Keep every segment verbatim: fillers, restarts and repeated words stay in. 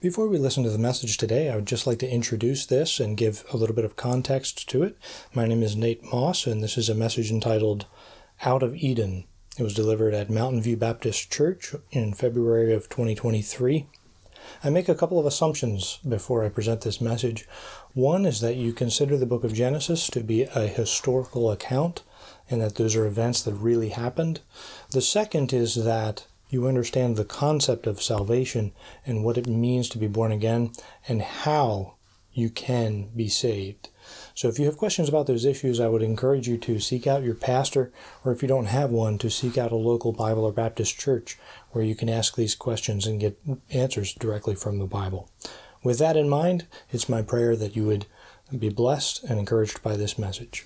Before we listen to the message today, I would just like to introduce this and give a little bit of context to it. My name is Nate Moss, and this is a message entitled Out of Eden. It was delivered at Mountain View Baptist Church in February of twenty twenty-three. I make a couple of assumptions before I present this message. One is that you consider the book of Genesis to be a historical account, and that those are events that really happened. The second is that you understand the concept of salvation and what it means to be born again and how you can be saved. So if you have questions about those issues, I would encourage you to seek out your pastor, or if you don't have one, to seek out a local Bible or Baptist church where you can ask these questions and get answers directly from the Bible. With that in mind, it's my prayer that you would be blessed and encouraged by this message.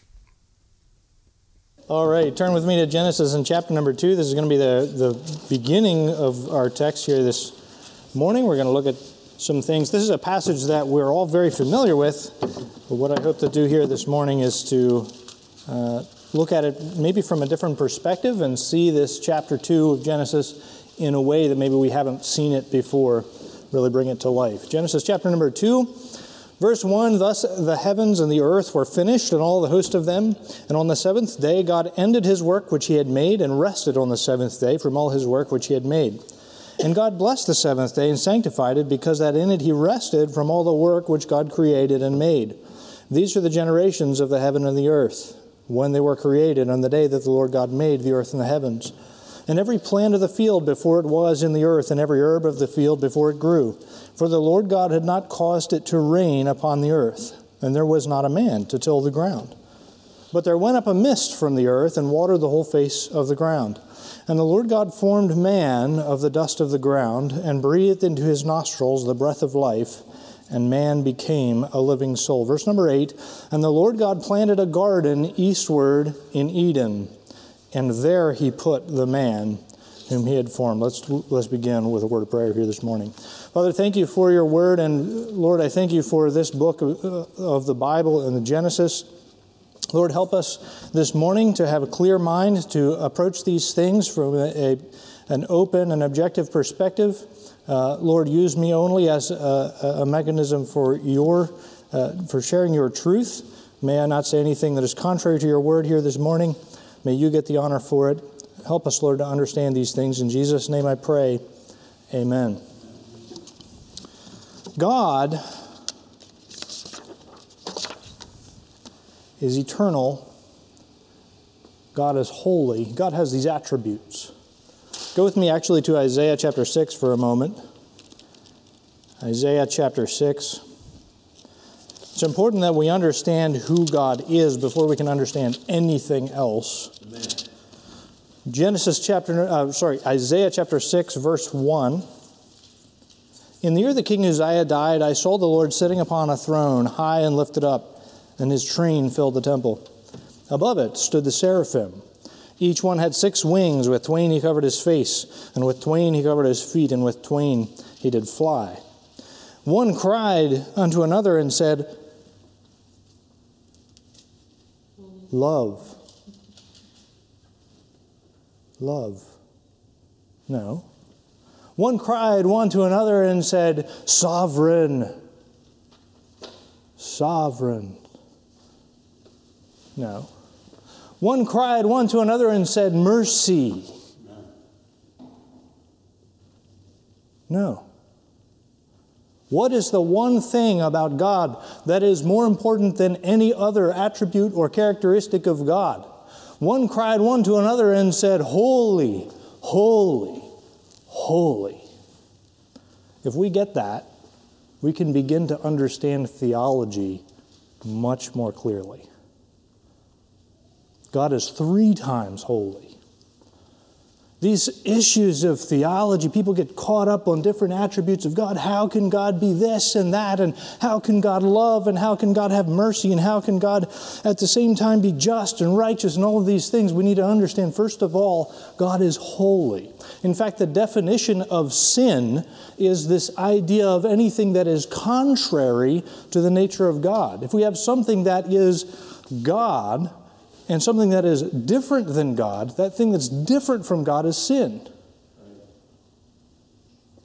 All right, turn with me to Genesis in chapter number two. This is going to be the, the beginning of our text here this morning. We're going to look at some things. This is a passage that we're all very familiar with, but what I hope to do here this morning is to uh, look at it maybe from a different perspective and see this chapter two of Genesis in a way that maybe we haven't seen it before, really bring it to life. Genesis chapter number two. Verse one, thus the heavens and the earth were finished, and all the host of them. And on the seventh day God ended his work which he had made, and rested on the seventh day from all his work which he had made. And God blessed the seventh day and sanctified it, because that in it he rested from all the work which God created and made. These are the generations of the heaven and the earth, when they were created, on the day that the Lord God made the earth and the heavens. And every plant of the field before it was in the earth, and every herb of the field before it grew. For the Lord God had not caused it to rain upon the earth, and there was not a man to till the ground. But there went up a mist from the earth, and watered the whole face of the ground. And the Lord God formed man of the dust of the ground, and breathed into his nostrils the breath of life, and man became a living soul. Verse number eight, and the Lord God planted a garden eastward in Eden, and there he put the man whom he had formed. Let's let's begin with a word of prayer here this morning. Father, thank you for your word, and Lord, I thank you for this book of, of the Bible and the Genesis. Lord, help us this morning to have a clear mind to approach these things from a, a, an open and objective perspective. Uh, Lord, use me only as a, a mechanism for your uh, for sharing your truth. May I not say anything that is contrary to your word here this morning. May you get the honor for it. Help us, Lord, to understand these things. In Jesus' name I pray, amen. God is eternal. God is holy. God has these attributes. Go with me actually to Isaiah chapter six for a moment. Isaiah chapter six. It's important that we understand who God is before we can understand anything else. Amen. Genesis chapter, uh, sorry, Isaiah chapter six, verse one. In the year that King Uzziah died, I saw the Lord sitting upon a throne, high and lifted up, and his train filled the temple. Above it stood the seraphim. Each one had six wings. With twain he covered his face, and with twain he covered his feet, and with twain he did fly. One cried unto another and said, Love. Love. No. One cried one to another and said, Sovereign. Sovereign. No. One cried one to another and said, Mercy. No. What is the one thing about God that is more important than any other attribute or characteristic of God? One cried one to another and said, Holy, holy, holy. If we get that, we can begin to understand theology much more clearly. God is three times holy. These issues of theology, people get caught up on different attributes of God. How can God be this and that? And how can God love? And how can God have mercy? And how can God at the same time be just and righteous? And all of these things we need to understand. First of all, God is holy. In fact, the definition of sin is this idea of anything that is contrary to the nature of God. If we have something that is God and something that is different than God, that thing that's different from God is sin.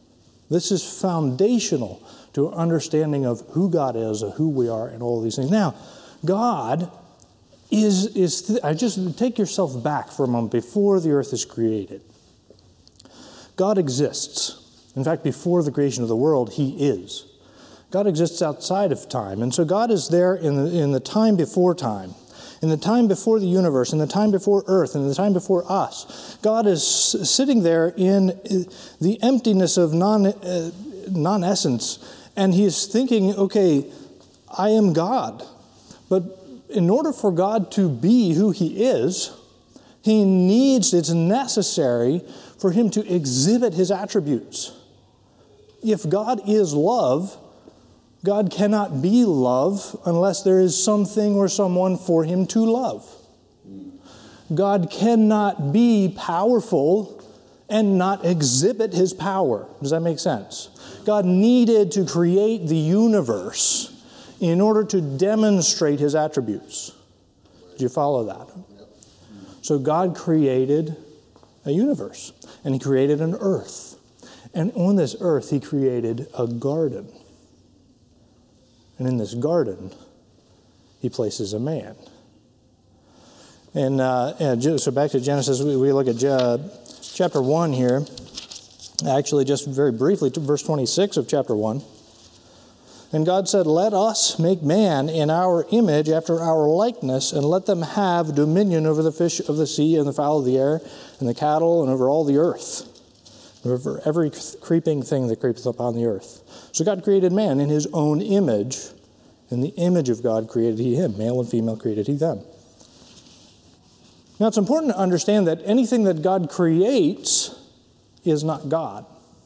This is foundational to an understanding of who God is, of who we are, and all these things. Now, God is, is th- I just take yourself back for a moment before the earth is created. God exists. In fact, before the creation of the world, he is. God exists outside of time. And so God is there in the, in the time before time, in the time before the universe, in the time before earth, in the time before us. God is sitting there in the emptiness of non, uh, non-essence, and he is thinking, okay, I am God. But in order for God to be who he is, he needs, it's necessary for him to exhibit his attributes. If God is love, God cannot be love unless there is something or someone for him to love. God cannot be powerful and not exhibit his power. Does that make sense? God needed to create the universe in order to demonstrate his attributes. Do you follow that? So God created a universe, and he created an earth. And on this earth, he created a garden. And in this garden, he places a man. And, uh, and so back to Genesis, we, we look at uh, chapter one here. Actually, just very briefly, to verse twenty-six of chapter one. And God said, let us make man in our image after our likeness, and let them have dominion over the fish of the sea and the fowl of the air and the cattle and over all the earth, over every creeping thing that creepeth upon the earth. So God created man in his own image. In the image of God created he him. Male and female created he them. Now it's important to understand that anything that God creates is not God.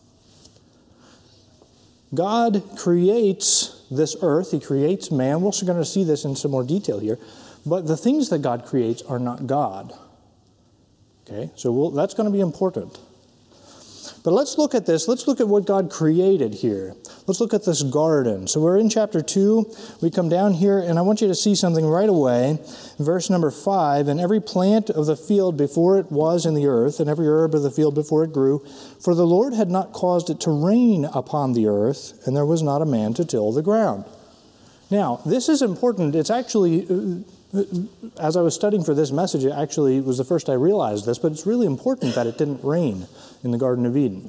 God creates this earth. He creates man. We're also going to see this in some more detail here. But the things that God creates are not God. Okay, so we'll, that's going to be important. But let's look at this. Let's look at what God created here. Let's look at this garden. So we're in chapter two. We come down here, and I want you to see something right away. Verse number five, and every plant of the field before it was in the earth, and every herb of the field before it grew, for the Lord had not caused it to rain upon the earth, and there was not a man to till the ground. Now, this is important. It's actually, as I was studying for this message, it actually was the first I realized this, but it's really important that it didn't rain in the Garden of Eden.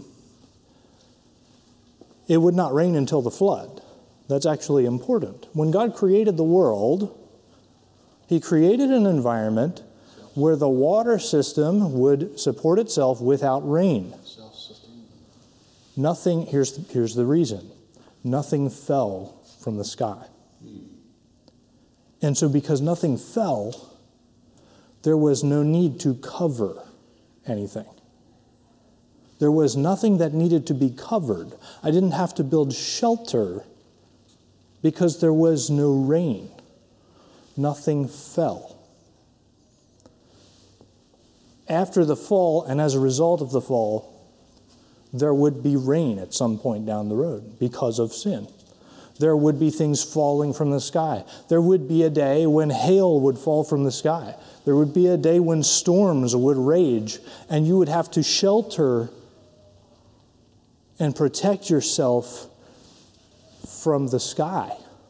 It would not rain until the flood. That's actually important. When God created the world, he created an environment where the water system would support itself without rain. Nothing, here's the, here's the reason. Nothing fell from the sky. And so because nothing fell, there was no need to cover anything. There was nothing that needed to be covered. I didn't have to build shelter because there was no rain. Nothing fell. After the fall, and as a result of the fall, there would be rain at some point down the road because of sin. There would be things falling from the sky. There would be a day when hail would fall from the sky. There would be a day when storms would rage, and you would have to shelter and protect yourself from the sky.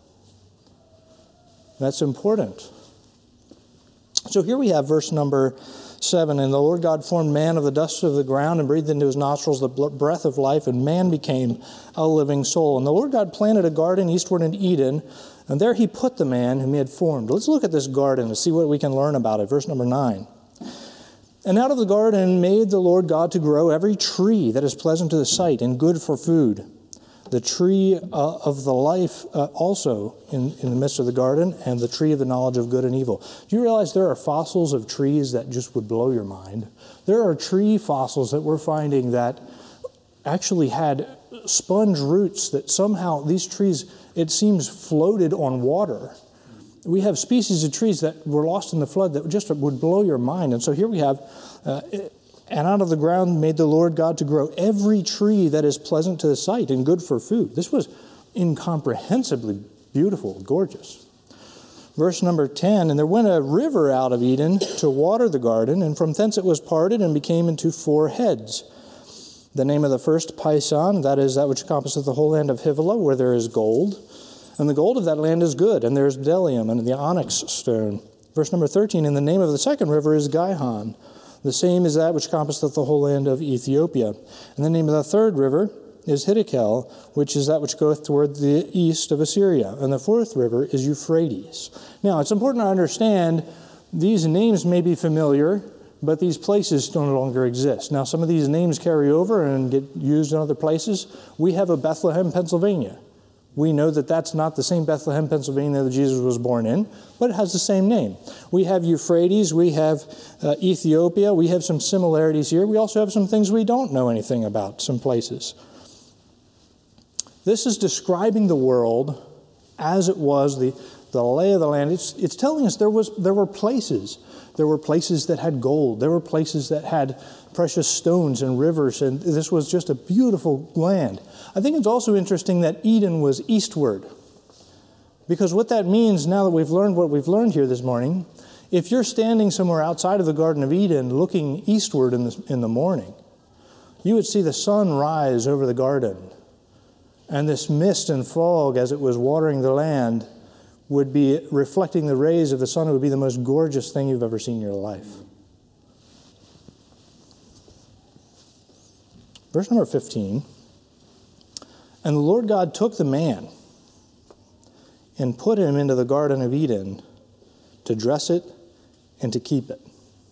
That's important. So here we have verse number seven. And the Lord God formed man of the dust of the ground and breathed into his nostrils the breath of life, and man became a living soul. And the Lord God planted a garden eastward in Eden, and there he put the man whom he had formed. Let's look at this garden and see what we can learn about it. Verse number nine. And out of the garden made the Lord God to grow every tree that is pleasant to the sight and good for food. The tree uh, of the life uh, also in, in the midst of the garden, and the tree of the knowledge of good and evil. Do you realize there are fossils of trees that just would blow your mind? There are tree fossils that we're finding that actually had sponge roots that somehow these trees, it seems, floated on water. We have species of trees that were lost in the flood that just would blow your mind. And so here we have, uh, and out of the ground made the Lord God to grow every tree that is pleasant to the sight and good for food. This was incomprehensibly beautiful, gorgeous. Verse number ten, and there went a river out of Eden to water the garden, and from thence it was parted and became into four heads. The name of the first Pison, that is that which encompasseth the whole land of Havilah, where there is gold. And the gold of that land is good, and there is bdellium, and the onyx stone. Verse number thirteen, and the name of the second river is Gihon. The same is that which encompasseth the whole land of Ethiopia. And the name of the third river is Hiddekel, which is that which goeth toward the east of Assyria. And the fourth river is Euphrates. Now, it's important to understand these names may be familiar, but these places no longer exist. Now, some of these names carry over and get used in other places. We have a Bethlehem, Pennsylvania. We know that that's not the same Bethlehem, Pennsylvania that Jesus was born in, but it has the same name. We have Euphrates, we have uh, Ethiopia, we have some similarities here. We also have some things we don't know anything about, some places. This is describing the world as it was, the, the lay of the land. It's, it's telling us there was there were places. There were places that had gold. There were places that had precious stones and rivers, and this was just a beautiful land. I think it's also interesting that Eden was eastward, because what that means, now that we've learned what we've learned here this morning, if you're standing somewhere outside of the Garden of Eden looking eastward in the, in the morning, you would see the sun rise over the garden, and this mist and fog as it was watering the land would be reflecting the rays of the sun. It would be the most gorgeous thing you've ever seen in your life. Verse number fifteen, and the Lord God took the man and put him into the Garden of Eden to dress it and to keep it.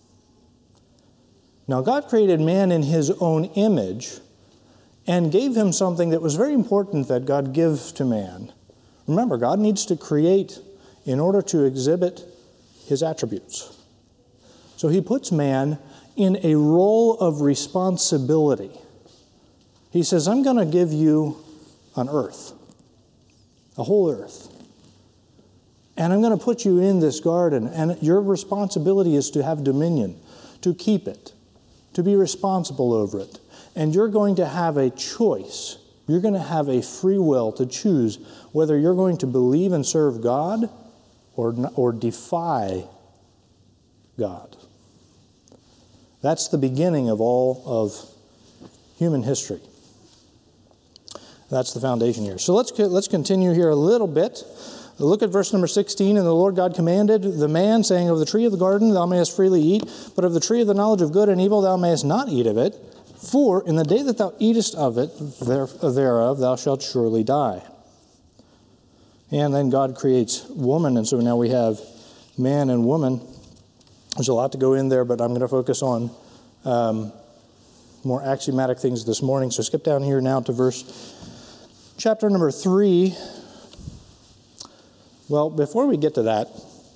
Now God created man in his own image and gave him something that was very important that God gives to man. Remember, God needs to create in order to exhibit his attributes. So he puts man in a role of responsibility. He says, I'm going to give you an earth, a whole earth. And I'm going to put you in this garden, and your responsibility is to have dominion, to keep it, to be responsible over it. And you're going to have a choice. You're going to have a free will to choose whether you're going to believe and serve God or, or defy God. That's the beginning of all of human history. That's the foundation here. So let's, let's continue here a little bit. Look at verse number sixteen. And the Lord God commanded the man, saying, of the tree of the garden thou mayest freely eat, but of the tree of the knowledge of good and evil thou mayest not eat of it. For in the day that thou eatest of it, thereof thou shalt surely die. And then God creates woman, and so now we have man and woman. There's a lot to go in there, but I'm going to focus on um, more axiomatic things this morning. So skip down here now to verse, chapter number three. Well, before we get to that,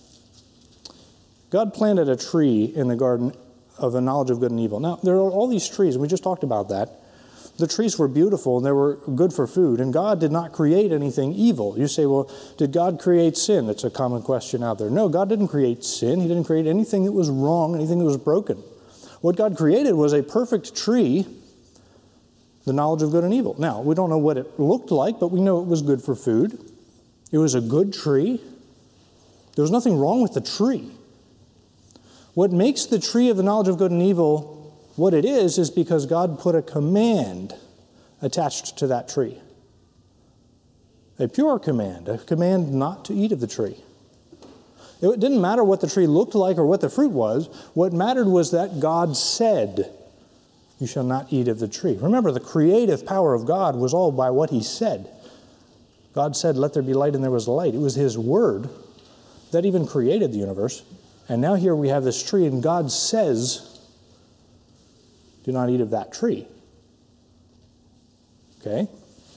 God planted a tree in the garden of the knowledge of good and evil. Now, there are all these trees, and we just talked about that. The trees were beautiful, and they were good for food, and God did not create anything evil. You say, well, did God create sin? That's a common question out there. No, God didn't create sin. He didn't create anything that was wrong, anything that was broken. What God created was a perfect tree, the knowledge of good and evil. Now, we don't know what it looked like, but we know it was good for food. It was a good tree. There was nothing wrong with the tree. What makes the tree of the knowledge of good and evil what it is, is because God put a command attached to that tree. A pure command, a command not to eat of the tree. It didn't matter what the tree looked like or what the fruit was. What mattered was that God said, you shall not eat of the tree. Remember, the creative power of God was all by what he said. God said, let there be light, and there was light. It was his word that even created the universe. And now here we have this tree, and God says, do not eat of that tree. Okay?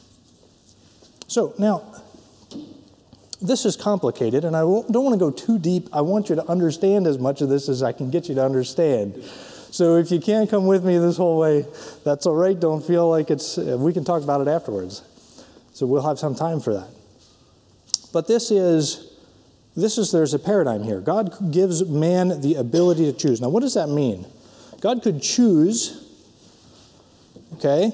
So now, this is complicated, and I don't want to go too deep. I want you to understand as much of this as I can get you to understand. So if you can't come with me this whole way, that's all right. Don't feel like it's, we can talk about it afterwards. So we'll have some time for that. But this is... This is, there's a paradigm here. God gives man the ability to choose. Now, what does that mean? God could choose, okay,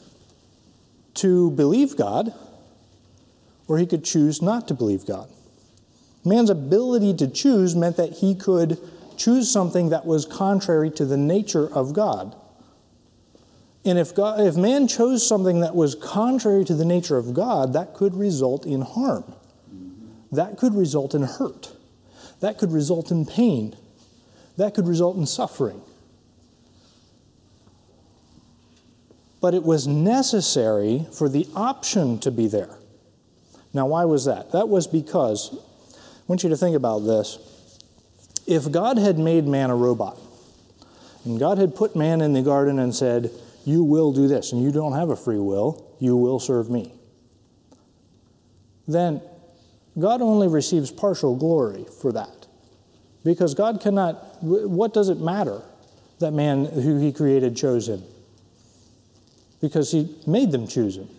to believe God, or he could choose not to believe God. Man's ability to choose meant that he could choose something that was contrary to the nature of God. And if God, if man chose something that was contrary to the nature of God, that could result in harm. That could result in hurt. That could result in pain. That could result in suffering. But it was necessary for the option to be there. Now, why was that? That was because, I want you to think about this. If God had made man a robot, and God had put man in the garden and said, you will do this, and you don't have a free will, you will serve me, then God only receives partial glory for that. Because God cannot, what does it matter that man who he created chose him? Because he made them choose him.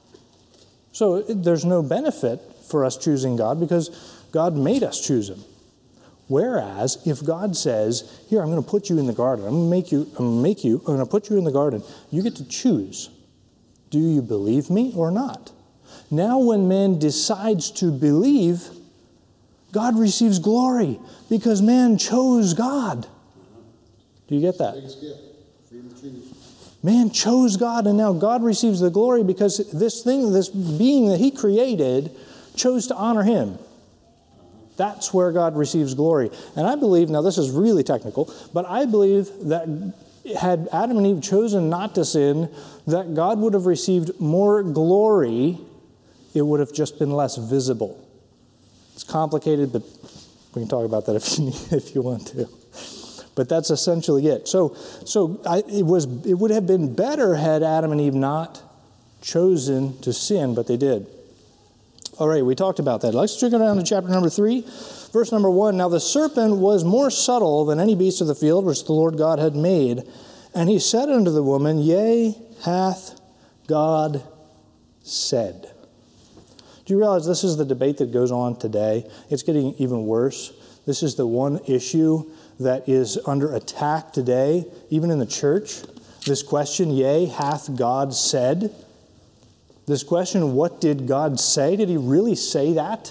So there's no benefit for us choosing God because God made us choose him. Whereas if God says, here, I'm going to put you in the garden. I'm going to make you, I'm going to make you, I'm going to put you in the garden. You get to choose. Do you believe me or not? Now when man decides to believe, God receives glory because man chose God. Do you get that? Biggest gift. Freedom to choose. Man chose God, and now God receives the glory because this thing, this being that he created, chose to honor him. That's where God receives glory. And I believe, now this is really technical, but I believe that had Adam and Eve chosen not to sin, that God would have received more glory. It would have just been less visible. It's complicated, but we can talk about that if you, if you want to. But that's essentially it. So, so I, it was. It would have been better had Adam and Eve not chosen to sin, but they did. All right, we talked about that. Let's go down to chapter number three, verse number one. Now the serpent was more subtle than any beast of the field which the Lord God had made. And he said unto the woman, Yea, hath God said. Do you realize this is the debate that goes on today? It's getting even worse. This is the one issue that is under attack today, even in the church. This question, yea, hath God said? This question, what did God say? Did he really say that?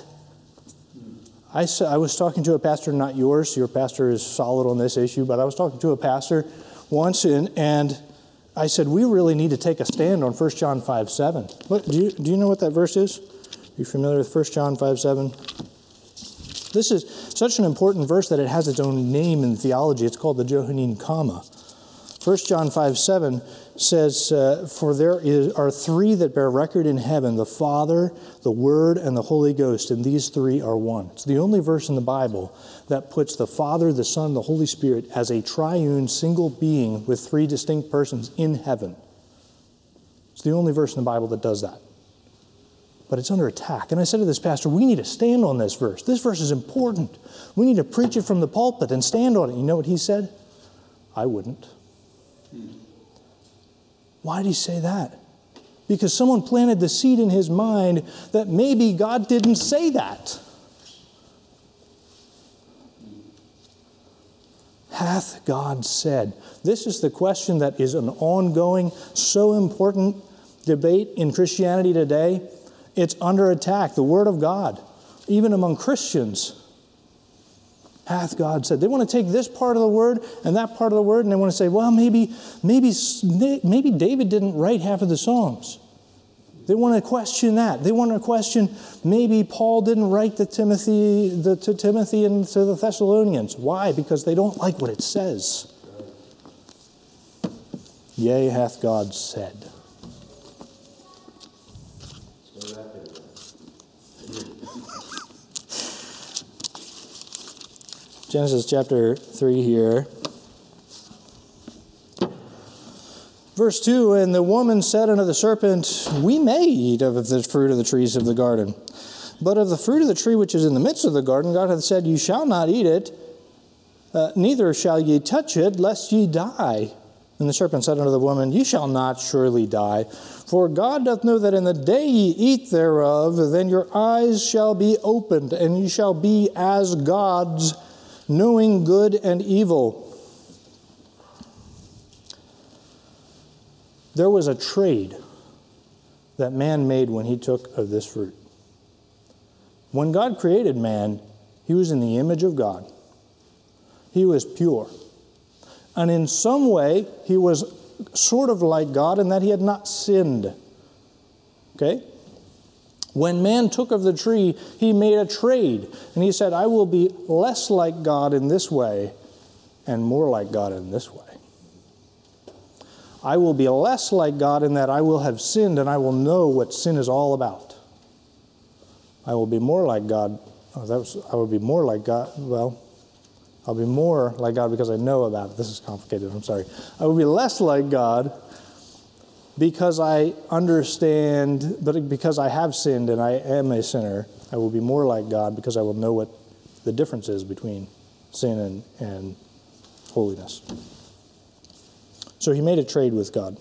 I, I was talking to a pastor, not yours. Your pastor is solid on this issue, but I was talking to a pastor once, and, and I said, we really need to take a stand on First John five seven. What, do you, do you know what that verse is? Are you familiar with First John five seven? This is such an important verse that it has its own name in theology. It's called the Johannine comma. First John five seven says, uh, For there is, are three that bear record in heaven, the Father, the Word, and the Holy Ghost, and these three are one. It's the only verse in the Bible that puts the Father, the Son, the Holy Spirit as a triune single being with three distinct persons in heaven. It's the only verse in the Bible that does that. But it's under attack. And I said to this pastor, we need to stand on this verse. This verse is important. We need to preach it from the pulpit and stand on it. You know what he said? I wouldn't. Hmm. Why did he say that? Because someone planted the seed in his mind that maybe God didn't say that. Hath God said? This is the question that is an ongoing, so important debate in Christianity today. It's under attack, the Word of God, even among Christians. Hath God said? They want to take this part of the Word and that part of the Word, and they want to say, well, maybe, maybe, maybe David didn't write half of the Psalms. They want to question that. They want to question maybe Paul didn't write the Timothy, the, to Timothy and to the Thessalonians. Why? Because they don't like what it says. Yea, hath God said. Genesis chapter three here. Verse two, And the woman said unto the serpent, We may eat of the fruit of the trees of the garden. But of the fruit of the tree which is in the midst of the garden, God hath said, Ye shall not eat it, uh, neither shall ye touch it, lest ye die. And the serpent said unto the woman, Ye shall not surely die. For God doth know that in the day ye eat thereof, then your eyes shall be opened, and ye shall be as gods, knowing good and evil. There was a trade that man made when he took of this fruit. When God created man, he was in the image of God. He was pure. And in some way, he was sort of like God in that he had not sinned. Okay? When man took of the tree, he made a trade. And he said, I will be less like God in this way and more like God in this way. I will be less like God in that I will have sinned and I will know what sin is all about. I will be more like God. Oh, that was, I will be more like God. Well, I'll be more like God because I know about it. This is complicated. I'm sorry. I will be less like God because I understand, but because I have sinned and I am a sinner. I will be more like God because I will know what the difference is between sin and, and holiness. So he made a trade with God.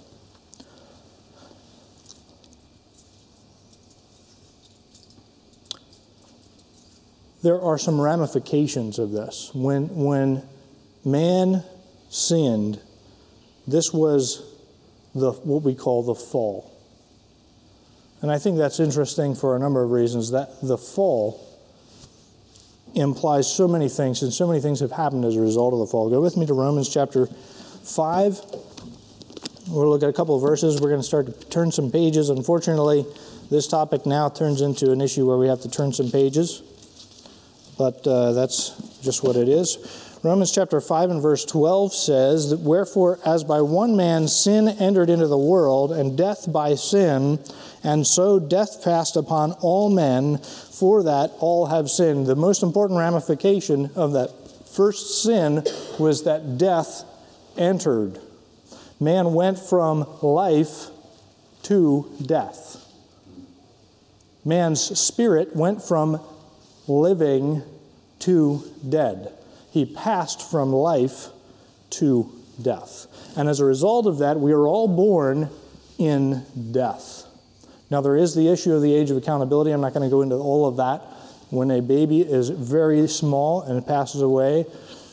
There are some ramifications of this. When, when man sinned, this was the what we call the fall. And I think that's interesting for a number of reasons. That the fall implies so many things, and so many things have happened as a result of the fall. Go with me to Romans chapter five. We'll look at a couple of verses. We're going to start to turn some pages. Unfortunately, this topic now turns into an issue where we have to turn some pages. But uh, that's just what it is. Romans chapter five and verse twelve says, that wherefore as by one man sin entered into the world, and death by sin, and so death passed upon all men, for that all have sinned. The most important ramification of that first sin was that death entered. Man went from life to death. Man's spirit went from living to dead. He passed from life to death. And as a result of that, we are all born in death. Now, there is the issue of the age of accountability. I'm not going to go into all of that. When a baby is very small and passes away,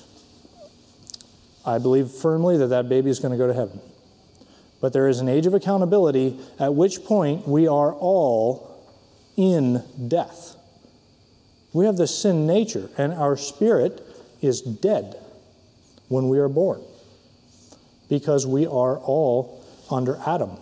I believe firmly that that baby is going to go to heaven. But there is an age of accountability at which point we are all in death. We have the sin nature, and our spirit is dead when we are born because we are all under Adam.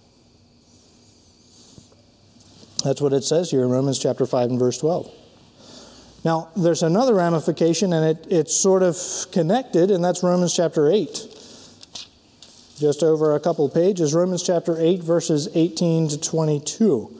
That's what it says here in Romans chapter five and verse twelve. Now, there's another ramification, and it, it's sort of connected, and that's Romans chapter eight. Just over a couple of pages, Romans chapter eight, verses eighteen to twenty-two.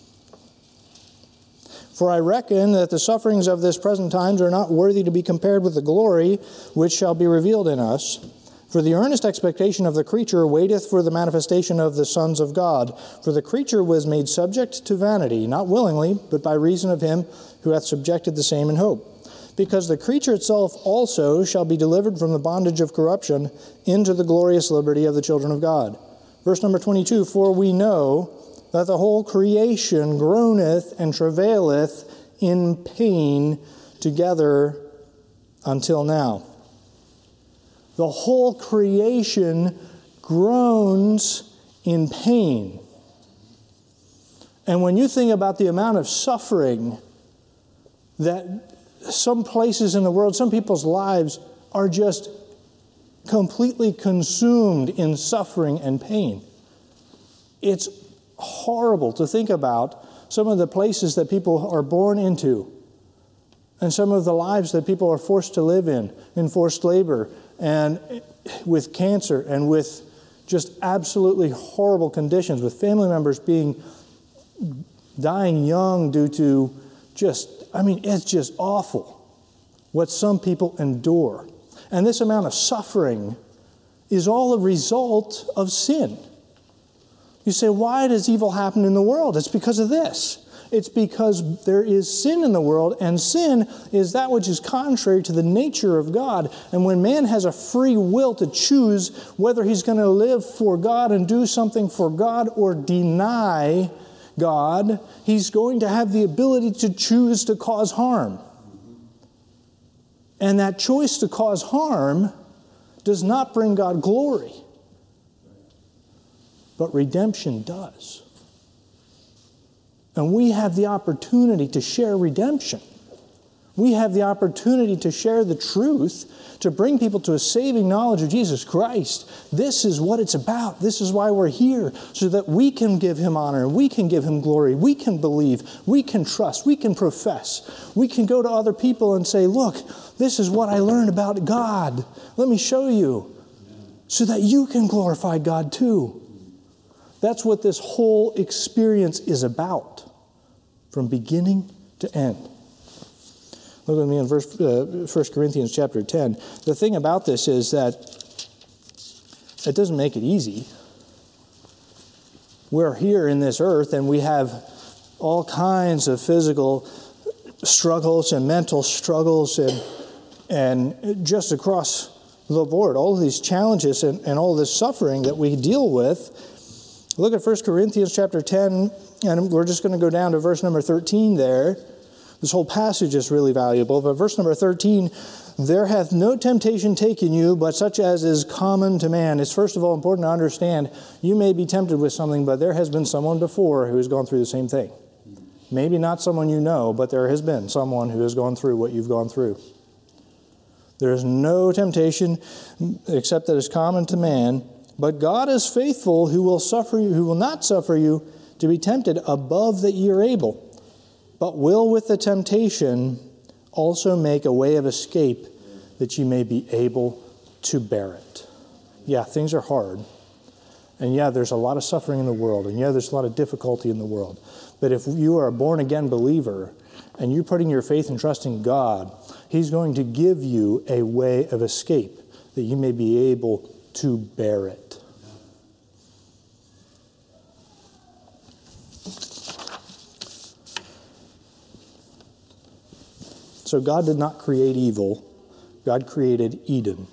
For I reckon that the sufferings of this present times are not worthy to be compared with the glory which shall be revealed in us. For the earnest expectation of the creature waiteth for the manifestation of the sons of God. For the creature was made subject to vanity, not willingly, but by reason of him who hath subjected the same in hope. Because the creature itself also shall be delivered from the bondage of corruption into the glorious liberty of the children of God. Verse number twenty-two, for we know that the whole creation groaneth and travaileth in pain together until now. The whole creation groans in pain. And when you think about the amount of suffering that some places in the world, some people's lives are just completely consumed in suffering and pain. It's horrible to think about some of the places that people are born into and some of the lives that people are forced to live in, in forced labor and with cancer and with just absolutely horrible conditions, with family members being dying young due to just, I mean, it's just awful what some people endure. And this amount of suffering is all a result of sin. You say, why does evil happen in the world? It's because of this. It's because there is sin in the world, and sin is that which is contrary to the nature of God. And when man has a free will to choose whether he's going to live for God and do something for God or deny God, he's going to have the ability to choose to cause harm. And that choice to cause harm does not bring God glory. But redemption does. And we have the opportunity to share redemption. We have the opportunity to share the truth, to bring people to a saving knowledge of Jesus Christ. This is what it's about. This is why we're here, so that we can give Him honor, we can give Him glory, we can believe, we can trust, we can profess. We can go to other people and say, look, this is what I learned about God. Let me show you, so that you can glorify God too. That's what this whole experience is about, from beginning to end. Look with me in verse, uh, First Corinthians chapter ten. The thing about this is that it doesn't make it easy. We're here in this earth and we have all kinds of physical struggles and mental struggles and, and just across the board, all of these challenges and, and all this suffering that we deal with. Look at First Corinthians chapter ten, and we're just going to go down to verse number thirteen there. This whole passage is really valuable, but verse number thirteen, there hath no temptation taken you, but such as is common to man. It's first of all important to understand, you may be tempted with something, but there has been someone before who has gone through the same thing. Maybe not someone you know, but there has been someone who has gone through what you've gone through. There is no temptation except that is common to man, but God is faithful, who will suffer you, who will not suffer you to be tempted above that ye are able, but will with the temptation also make a way of escape, that ye may be able to bear it. Yeah, things are hard. And yeah, there's a lot of suffering in the world. And yeah, there's a lot of difficulty in the world. But if you are a born-again believer and you're putting your faith and trust in God, He's going to give you a way of escape, that you may be able to bear it. So God did not create evil. God created Eden.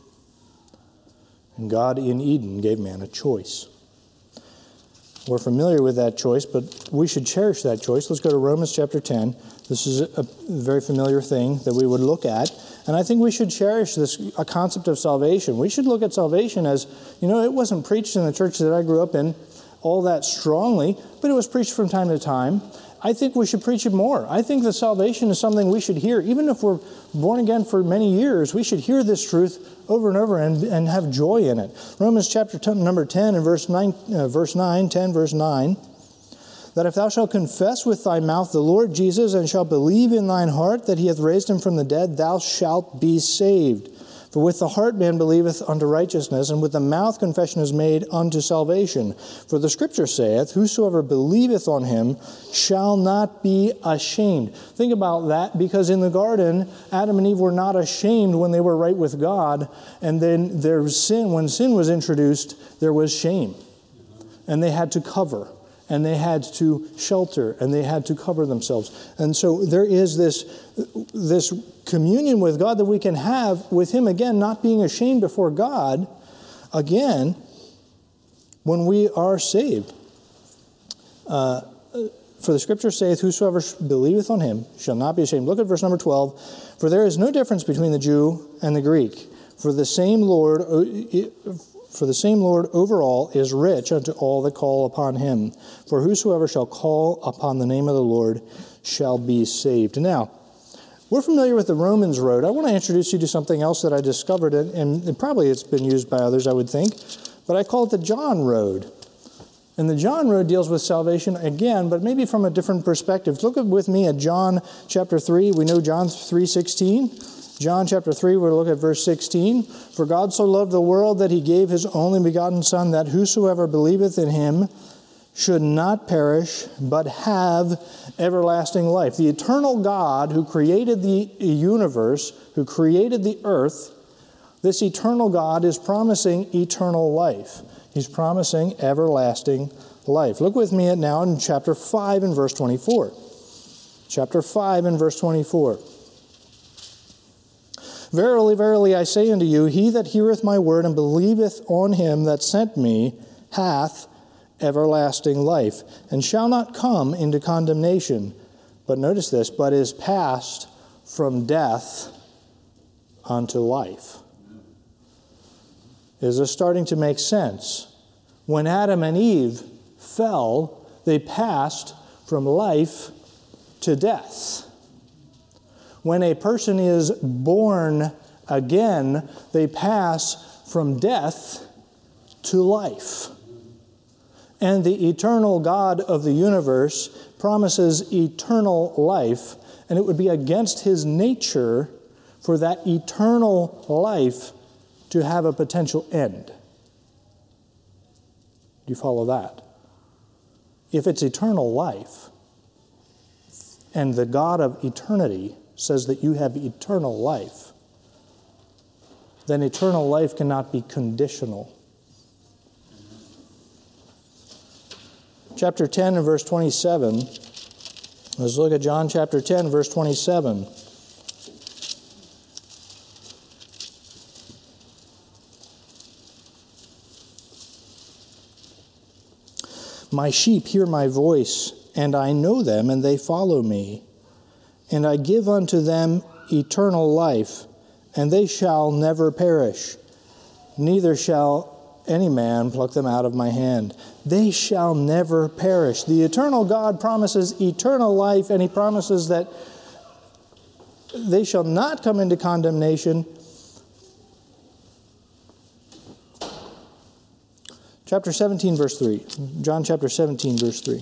And God in Eden gave man a choice. We're familiar with that choice, but we should cherish that choice. Let's go to Romans chapter ten. This is a very familiar thing that we would look at. And I think we should cherish this a concept of salvation. We should look at salvation as, you know, it wasn't preached in the church that I grew up in all that strongly, but it was preached from time to time. I think we should preach it more. I think that salvation is something we should hear. Even if we're born again for many years, we should hear this truth over and over and, and have joy in it. Romans chapter ten, number ten and verse nine, uh, verse nine, ten, verse nine, that if thou shalt confess with thy mouth the Lord Jesus, and shalt believe in thine heart that He hath raised Him from the dead, thou shalt be saved. For with the heart man believeth unto righteousness, and with the mouth confession is made unto salvation. For the Scripture saith, whosoever believeth on Him shall not be ashamed. Think about that, because in the garden, Adam and Eve were not ashamed when they were right with God, and then their sin, when sin was introduced, there was shame. And they had to cover, and they had to shelter, and they had to cover themselves. And so there is this, this communion with God that we can have with Him, again, not being ashamed before God, again, when we are saved. Uh, for the Scripture saith, whosoever believeth on Him shall not be ashamed. Look at verse number twelve. For there is no difference between the Jew and the Greek, for the same Lord... For the same Lord over all is rich unto all that call upon Him. For whosoever shall call upon the name of the Lord shall be saved. Now, we're familiar with the Romans road. I want to introduce you to something else that I discovered, and, and probably it's been used by others, I would think, but I call it the John road. And the John road deals with salvation again, but maybe from a different perspective. Look with me at John chapter three. We know John three sixteen. John chapter three, we're going to look at verse sixteen. For God so loved the world that He gave His only begotten Son, that whosoever believeth in Him should not perish, but have everlasting life. The eternal God who created the universe, who created the earth, this eternal God is promising eternal life. He's promising everlasting life. Look with me now in chapter five and verse twenty-four. Chapter five and verse twenty-four. Verily, verily, I say unto you, he that heareth my word and believeth on Him that sent me hath everlasting life, and shall not come into condemnation. But notice this, but is passed from death unto life. Is this starting to make sense? When Adam and Eve fell, they passed from life to death. When a person is born again, they pass from death to life. And the eternal God of the universe promises eternal life, and it would be against his nature for that eternal life to have a potential end. Do you follow that? If it's eternal life, and the God of eternity says that you have eternal life, then eternal life cannot be conditional. Chapter ten and verse twenty-seven. Let's look at John chapter ten, verse twenty-seven. My sheep hear my voice, and I know them, and they follow me. And I give unto them eternal life, and they shall never perish, neither shall any man pluck them out of my hand. They shall never perish. The eternal God promises eternal life, and he promises that they shall not come into condemnation. Chapter seventeen, verse three. John chapter seventeen, verse three.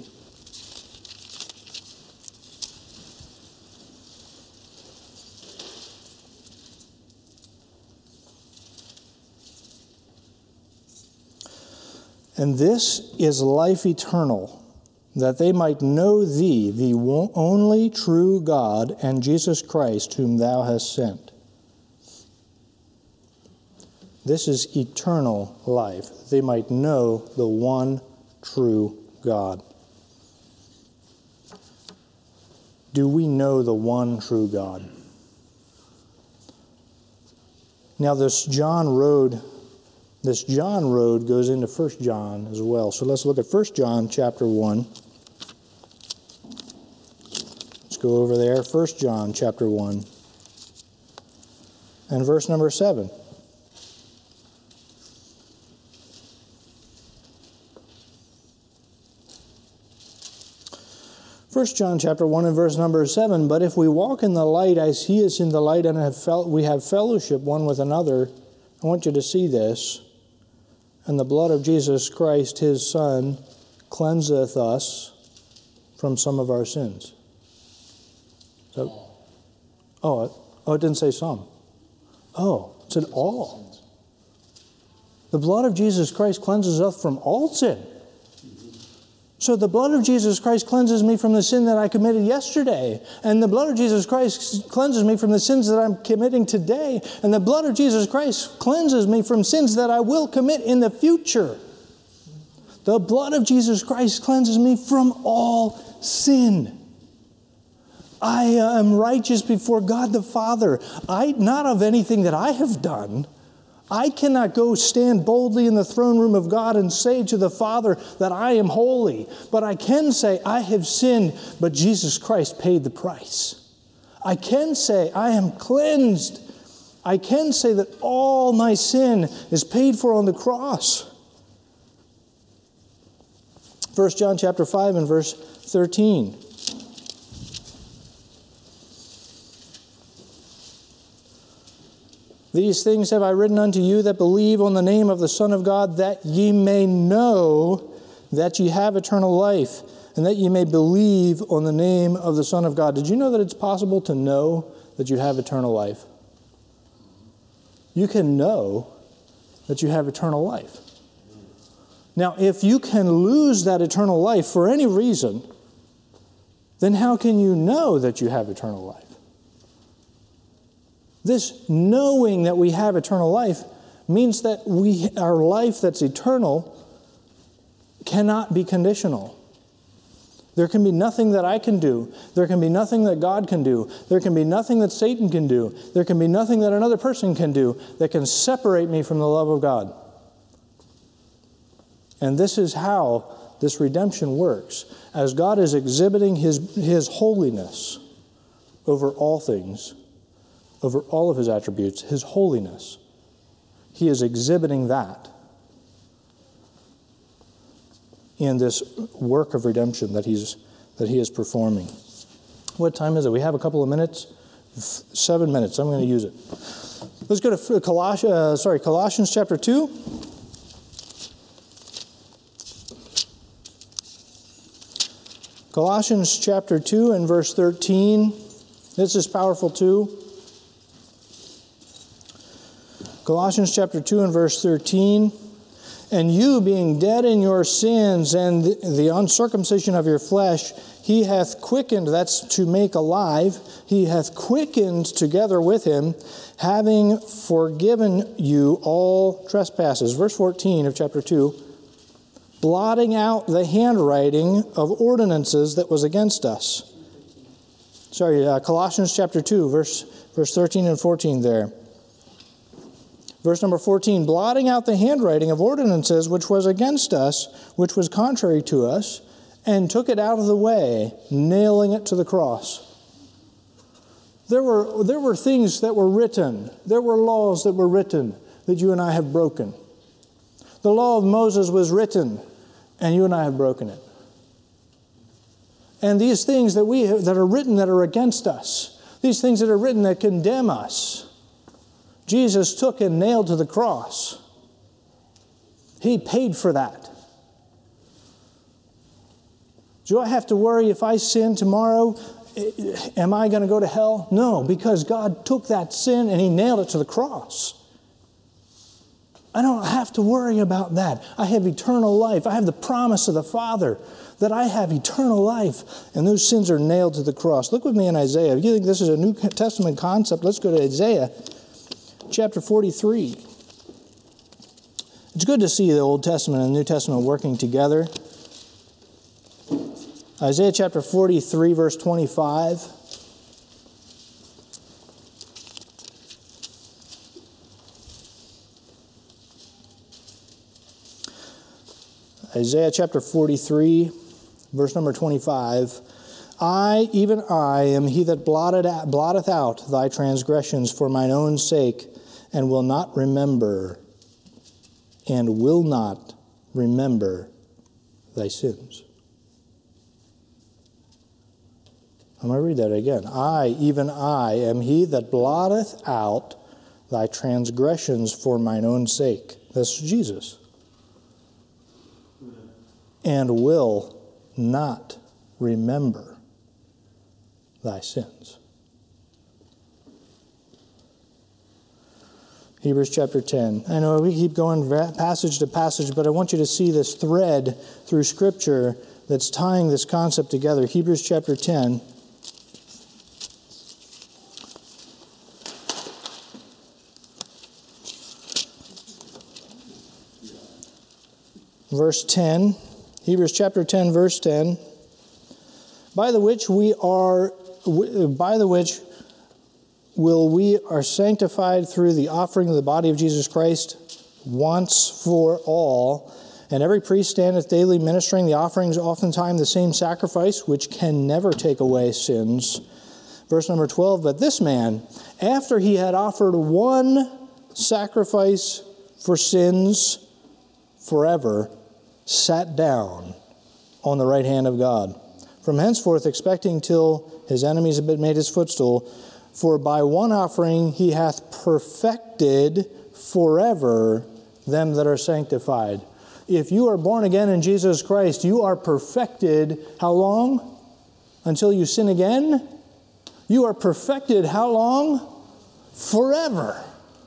And this is life eternal, that they might know thee, the only true God, and Jesus Christ, whom thou hast sent. This is eternal life, that they might know the one true God. Do we know the one true God? Now this John road This John road goes into First John as well. So let's look at First John chapter one. Let's go over there. First John chapter one and verse number seven. First John chapter one and verse number seven. But if we walk in the light as he is in the light, and have fel- we have fellowship one with another, I want you to see this. And the blood of Jesus Christ, his Son, cleanseth us from some of our sins. So, oh, it, oh, it didn't say some. Oh, it said all. The blood of Jesus Christ cleanses us from all sin. So the blood of Jesus Christ cleanses me from the sin that I committed yesterday. And the blood of Jesus Christ cleanses me from the sins that I'm committing today. And the blood of Jesus Christ cleanses me from sins that I will commit in the future. The blood of Jesus Christ cleanses me from all sin. I am righteous before God the Father. I, not of anything that I have done. I cannot go stand boldly in the throne room of God and say to the Father that I am holy. But I can say I have sinned, but Jesus Christ paid the price. I can say I am cleansed. I can say that all my sin is paid for on the cross. First John chapter five and verse thirteen. These things have I written unto you that believe on the name of the Son of God, that ye may know that ye have eternal life, and that ye may believe on the name of the Son of God. Did you know that it's possible to know that you have eternal life? You can know that you have eternal life. Now, if you can lose that eternal life for any reason, then how can you know that you have eternal life? This knowing that we have eternal life means that we, our life that's eternal cannot be conditional. There can be nothing that I can do. There can be nothing that God can do. There can be nothing that Satan can do. There can be nothing that another person can do that can separate me from the love of God. And this is how this redemption works. As God is exhibiting His, His holiness over all things, over all of His attributes, His holiness, He is exhibiting that in this work of redemption that He's that He is performing. What time is it? We have a couple of minutes. seven minutes. I'm going to use it. Let's go to Colossians, uh, sorry, Colossians chapter two. Colossians chapter two and verse thirteen. This is powerful too. Colossians chapter two and verse thirteen. And you, being dead in your sins and the uncircumcision of your flesh, he hath quickened, that's to make alive, he hath quickened together with him, having forgiven you all trespasses. Verse fourteen of chapter two, blotting out the handwriting of ordinances that was against us. Sorry, uh, Colossians chapter two, verse, verse thirteen and fourteen there. Verse number fourteen, blotting out the handwriting of ordinances which was against us, which was contrary to us, and took it out of the way, nailing it to the cross. There were, there were things that were written. There were laws that were written that you and I have broken. The law of Moses was written, and you and I have broken it. And these things that we have, that are written that are against us, these things that are written that condemn us, Jesus took and nailed to the cross. He paid for that. Do I have to worry if I sin tomorrow? Am I going to go to hell? No, because God took that sin and He nailed it to the cross. I don't have to worry about that. I have eternal life. I have the promise of the Father that I have eternal life, and those sins are nailed to the cross. Look with me in Isaiah. If you think this is a New Testament concept, let's go to Isaiah chapter forty-three. It's good to see the Old Testament and the New Testament working together. Isaiah chapter forty-three, verse twenty-five. Isaiah chapter forty-three, verse number twenty-five. I, even I, am he that blotted out, blotteth out thy transgressions for mine own sake, and will not remember, and will not remember thy sins. I'm going to read that again. I, even I, am he that blotteth out thy transgressions for mine own sake. That's Jesus. And will not remember thy sins. Hebrews chapter ten. I know we keep going passage to passage, but I want you to see this thread through Scripture that's tying this concept together. Hebrews chapter ten. Verse ten. Hebrews chapter ten, verse ten. By the which we are, by the which will we are sanctified through the offering of the body of Jesus Christ once for all. And every priest standeth daily ministering the offerings, oftentimes the same sacrifice, which can never take away sins. Verse number twelve, but this man, after he had offered one sacrifice for sins forever, sat down on the right hand of God. From henceforth expecting till his enemies have been made his footstool. For by one offering he hath perfected forever them that are sanctified. If you are born again in Jesus Christ, you are perfected how long? Until you sin again? You are perfected how long? Forever.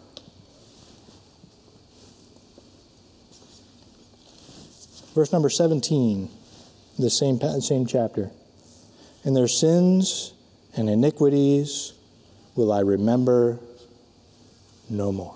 Verse number seventeen, the same, same chapter. And their sins and iniquities will I remember no more.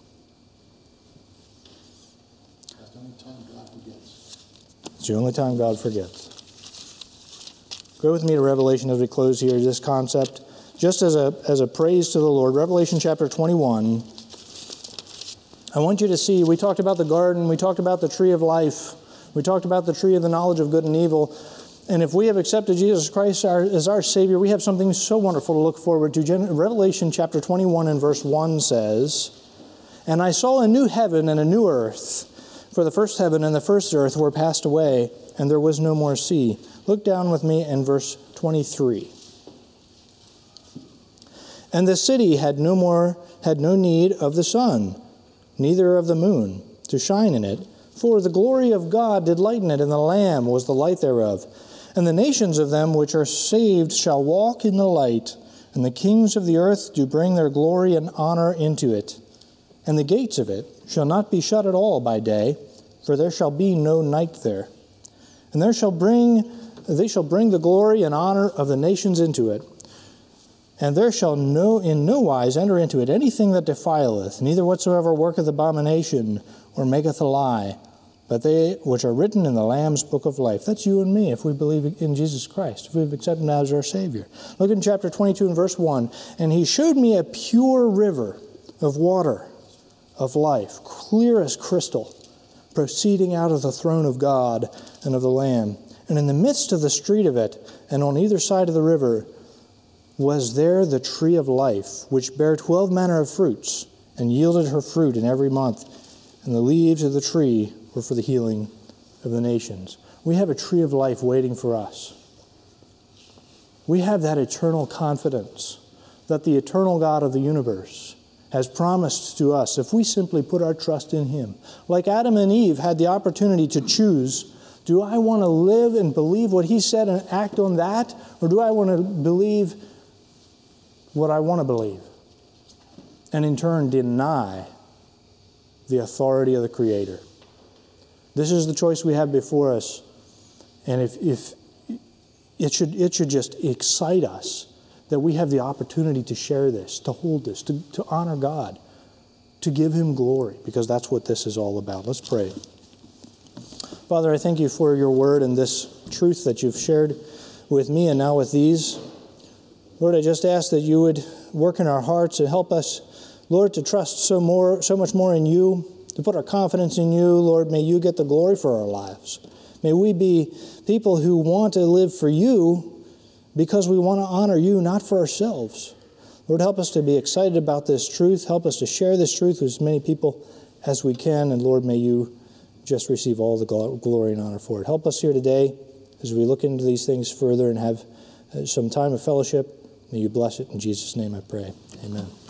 That's the only time God forgets. It's the only time God forgets. Go with me to Revelation as we close here, this concept. Just as a, as a praise to the Lord, Revelation chapter twenty-one. I want you to see, we talked about the garden, we talked about the tree of life, we talked about the tree of the knowledge of good and evil. And if we have accepted Jesus Christ our, as our Savior, we have something so wonderful to look forward to. Gen- Revelation chapter twenty-one and verse one says, and I saw a new heaven and a new earth, for the first heaven and the first earth were passed away, and there was no more sea. Look down with me in verse twenty-three. And the city had no more had no need of the sun, neither of the moon, to shine in it. For the glory of God did lighten it, and the Lamb was the light thereof. And the nations of them which are saved shall walk in the light, and the kings of the earth do bring their glory and honor into it. And the gates of it shall not be shut at all by day, for there shall be no night there. And there shall bring they shall bring the glory and honor of the nations into it. And there shall no in no wise enter into it anything that defileth, neither whatsoever worketh abomination, or maketh a lie, but they which are written in the Lamb's book of life. That's you and me, if we believe in Jesus Christ, if we've accepted Him as our Savior. Look in chapter twenty-two and verse one. And He showed me a pure river of water of life, clear as crystal, proceeding out of the throne of God and of the Lamb. And in the midst of the street of it, and on either side of the river, was there the tree of life, which bare twelve manner of fruits, and yielded her fruit in every month. And the leaves of the tree were for the healing of the nations. We have a tree of life waiting for us. We have that eternal confidence that the eternal God of the universe has promised to us if we simply put our trust in Him. Like Adam and Eve had the opportunity to choose, do I want to live and believe what He said and act on that, or do I want to believe what I want to believe, and in turn deny the authority of the Creator? This is the choice we have before us, and if, if it should it should just excite us that we have the opportunity to share this, to hold this, to, to honor God, to give Him glory, because that's what this is all about. Let's pray. Father, I thank You for Your word and this truth that You've shared with me and now with these. Lord, I just ask that You would work in our hearts and help us, Lord, to trust so more, so much more in You, to put our confidence in You. Lord, may You get the glory for our lives. May we be people who want to live for You because we want to honor You, not for ourselves. Lord, help us to be excited about this truth. Help us to share this truth with as many people as we can. And Lord, may You just receive all the glory and honor for it. Help us here today as we look into these things further and have some time of fellowship. May You bless it. In Jesus' name I pray. Amen.